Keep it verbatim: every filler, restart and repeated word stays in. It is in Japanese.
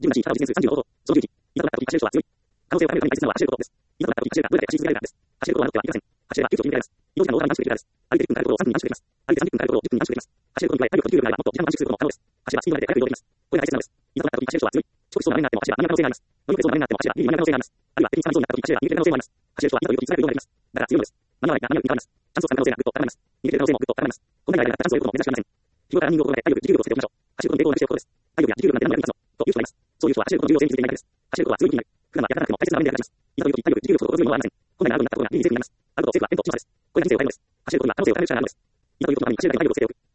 じゅうななし、実数さんじゅうのこと、小牛期。いざとなった時、走る人は強い。可能性を高めるために大切なのは走ることです。いざとなった時、走るがどれだけ走り続けられるかです。走ることはなくてはいけません。走るはきゅうじゅうを決められます。移動時間の大幅に短縮できるからです。歩いていっぷんかかるところをさんぷんに短縮できます。歩いてさんじゅっぷんかかるところをじゅっぷんに短縮できます。走ることに加え、体力と持久力があればもっと時間を短縮することも可能です。走るはスピードが出て速く移動できます。これが大切なのです。いざとなった時、走る人は強い。長期走の慣れになっても走るは間に合う可能性があります。乗り越えそうな慣れになっても走るはギリ間に合う可能性があります。あるいは敵に掴みそうになった時、走るは逃げ切れる可能性もあります。走る人はいざという時、辛く移動ができます。だから強いのです。間に合わないが間に合うに変わります。チャンスを掴む可能性がぐっと高まります。逃げ切れる可能性もぐっと高まります。こんなに大事なチャンスを得ることも珍しくありません。日頃からランニングを心がけ、体力、持久力をつけておきましょう。走ることに抵抗をなくしておくことです。体力や持久力なんて何も役に立つのという人がいます。そういう人は走ることの重要性に気づいていないのです。走ることは強い気になる。普段は役立たなくても大切な場面で役立ちます。いざという時、体力、持久力を心強いものはありません。本来ならアウトになったことが理にセーフになります。アウトをセーフはエンと地差です。これが人生を変えるのです。走ることには可能性を変える力があるのです。いざという時のために走るだけの体力をつけておく。